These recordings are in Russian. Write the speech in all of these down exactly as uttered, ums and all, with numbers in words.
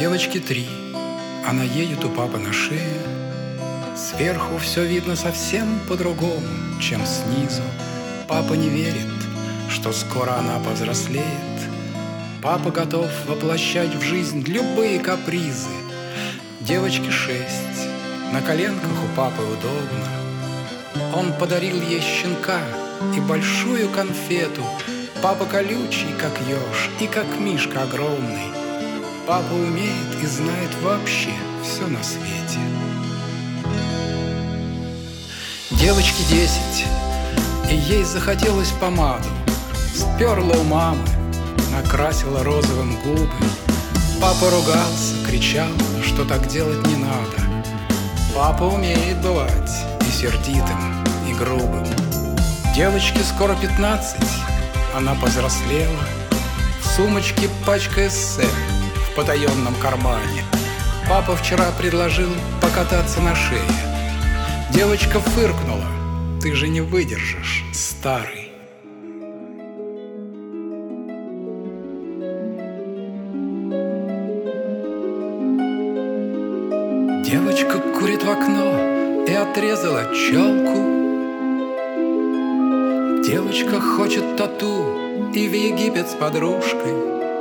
Девочке три, она едет у папы на шее. Сверху все видно совсем по-другому, чем снизу. Папа не верит, что скоро она повзрослеет. Папа готов воплощать в жизнь любые капризы. Девочке шесть, на коленках у папы удобно. Он подарил ей щенка и большую конфету. Папа колючий, как еж, и как мишка огромный. Папа умеет и знает вообще все на свете. Девочке десять, и ей захотелось помаду. Сперла у мамы, накрасила розовым губы. Папа ругался, кричал, что так делать не надо. Папа умеет бывать и сердитым, и грубым. Девочке скоро пятнадцать, она повзрослела. В сумочке пачка эссе в потаенном кармане. Папа вчера предложил покататься на шее. Девочка фыркнула: ты же не выдержишь, старый. Девочка курит в окно и отрезала челку. Девочка хочет тату и в Египет с подружкой.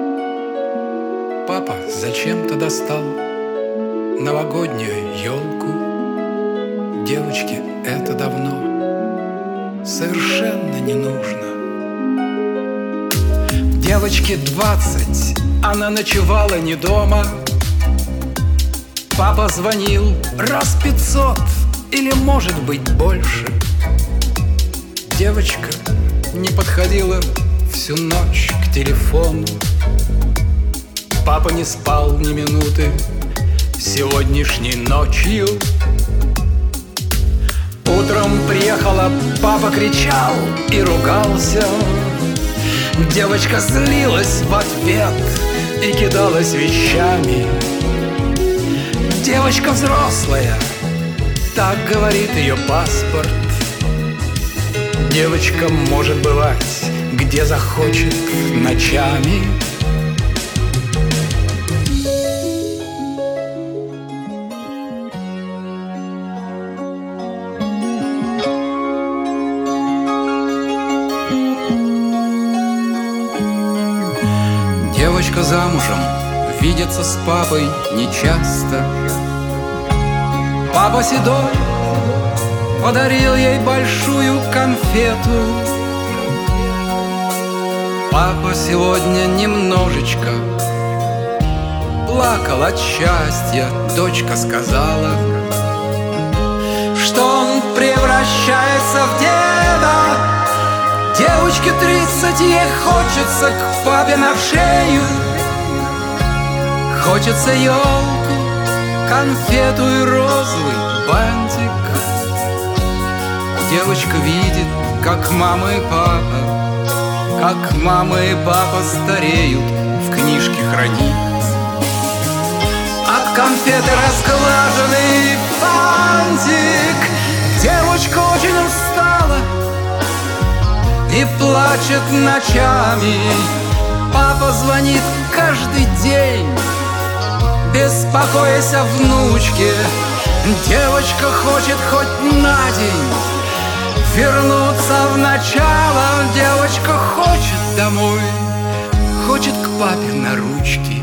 Папа зачем-то достал новогоднюю елку. Девочке это давно совершенно не нужно. Девочке двадцать, она ночевала не дома. Папа звонил раз пятьсот или, может быть, больше. Девочка не подходила всю ночь к телефону. Папа не спал ни минуты сегодняшней ночью. Утром приехала, папа кричал и ругался. Девочка злилась в ответ и кидалась вещами. Девочка взрослая, так говорит ее паспорт. Девочка может бывать, где захочет ночами. Девочка замужем, видится с папой нечасто. Папа седой подарил ей большую конфету. Папа сегодня немножечко плакал от счастья. Дочка сказала, что он превращается в деда. Девочке тридцать, ей хочется к папе на шею. Хочется елку, конфету и розовый бантик. Девочка видит, как мама и папа, как мама и папа стареют, в книжке хранит. От конфеты разглаженный фантик. Девочка очень устала и плачет ночами. Папа звонит каждый день, беспокоясь о внучке. Девочка хочет хоть на день вернуться в начало. Девочка хочет домой, хочет к папе на ручки.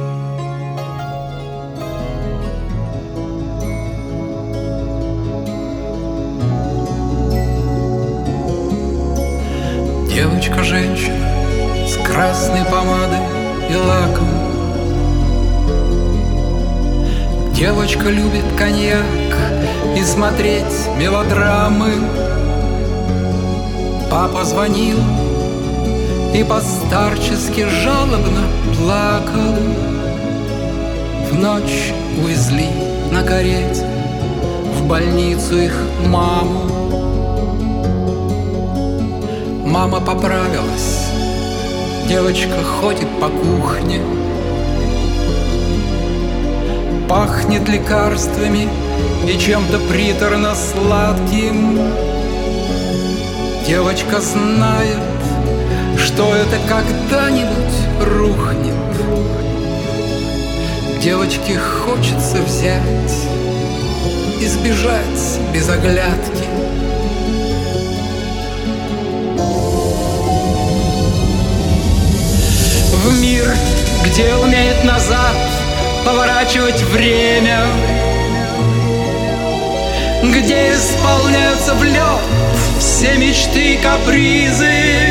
Девочка-женщина с красной помадой и лаком. Девочка любит коньяк и смотреть мелодрамы. Папа звонил и по-старчески жалобно плакал. В ночь увезли на карете в больницу их маму. Мама поправилась, девочка ходит по кухне. Пахнет лекарствами и чем-то приторно-сладким. Девочка знает, что это когда-нибудь рухнет. Девочке хочется взять и сбежать без оглядки. В мир, где умеет назад поворачивать время, где исполняются в лед все мечты и капризы,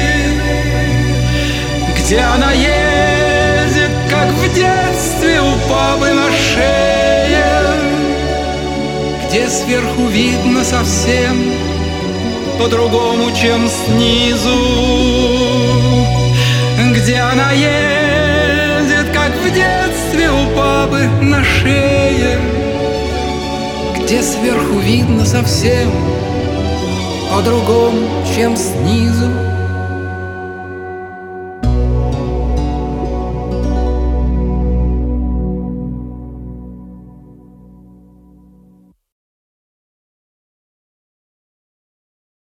где она едет, как в детстве у папы на шее, где сверху видно совсем по-другому, чем снизу, где она едет, как в детстве у папы на шее, где сверху видно совсем по-другому, чем снизу.